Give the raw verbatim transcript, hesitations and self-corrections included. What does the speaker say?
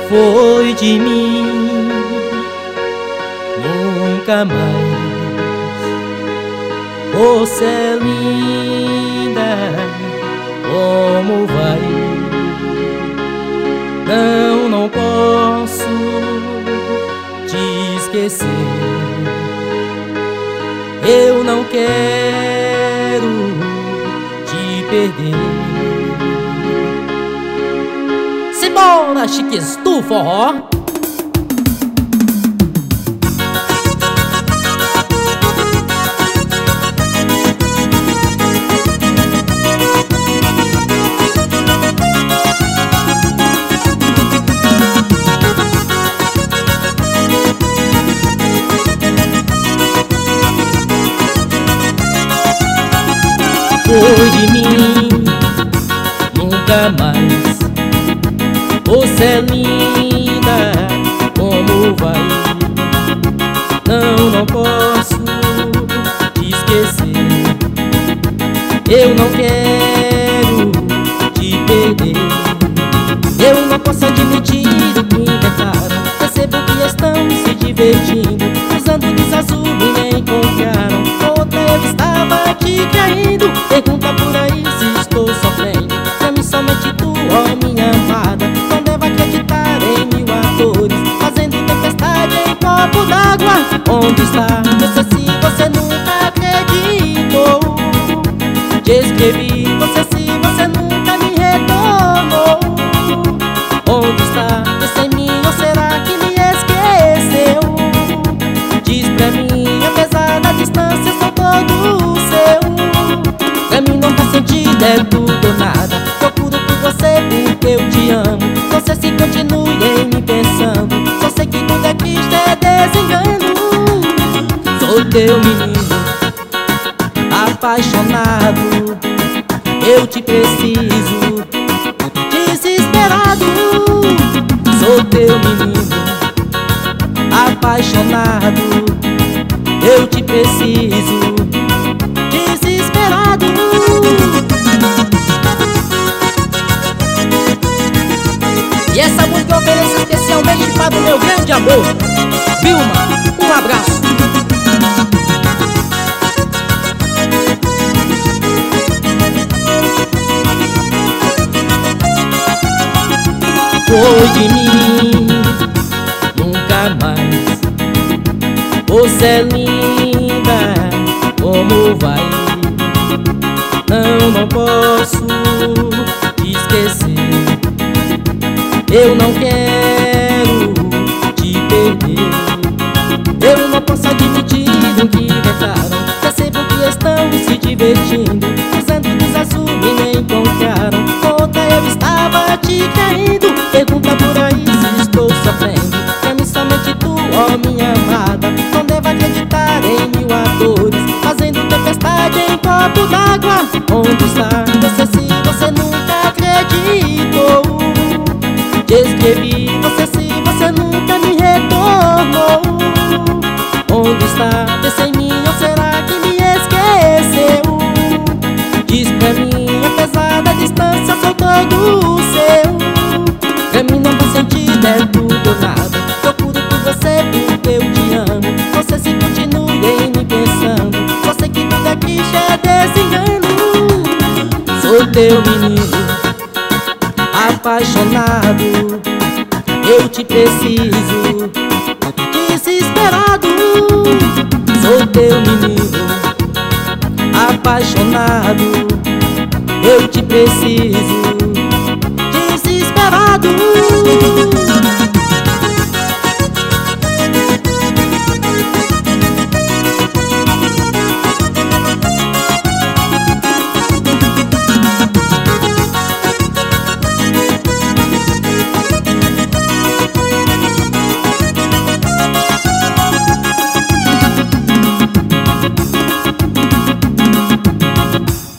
foi de mim, nunca mais. Você é linda, como vai? Não, não posso te esquecer. Eu não quero te perder. Simbora, chiques do forró! Foi de mim, nunca mais. Você é linda, como vai? Não, não posso te esquecer. Eu não quero te perder. Eu não posso admitir o que inventaram. Percebo que estão se divertindo, usando desazul e nem confiaram. Outra eu estava te traindo. Pergunta por aí se estou sofrendo. Pra mim somente tu, ó minha amada. Não devo acreditar em mil atores, fazendo tempestade em copo d'água. Onde está você se você nunca acreditou? Te escrevi você se você nunca me retornou. Onde está? Pensa em mim ou será que me esqueceu? Diz pra mim, apesar da distância sou todo seu. Pra mim não faz sentido, é tudo ou nada. Procuro por você porque eu te amo. Você se continue em mim pensando. Só sei que tudo aqui é desengano. Sou teu menino, apaixonado. Eu te preciso, desesperado. Sou teu menino, apaixonado. Eu te preciso, desesperado. E essa música eu ofereço especialmente para o meu grande amor, Vilma. Um abraço. Foi de mim, nunca mais. Você é linda, como vai? Não, não posso te esquecer. Eu não quero te perder. Eu não posso admitir o que inventaram. Percebo que estão se divertindo, usando desazul e nem confiaram. Outra eu estava te traindo. Pergunta por aí se estou sofrendo. Pra mim somente tu, ó minha amada. Não devo acreditar em mil atores, fazendo tempestade em copo d'água. Onde está você se você nunca acreditou? Te escrevi você se você nunca me retornou. Onde está? Pensa em mim ou será que me esqueceu? Diz pra mim, apesar da distância sou todo seu. Pra mim não faz sentido, é tudo ou nada. Procuro por você porque eu te amo. Você se continue em mim pensando. Só sei que tudo aqui já é desengano. Sou teu menino, apaixonado. Eu te preciso, desesperado. Sou teu menino, apaixonado. Eu te preciso, desesperado.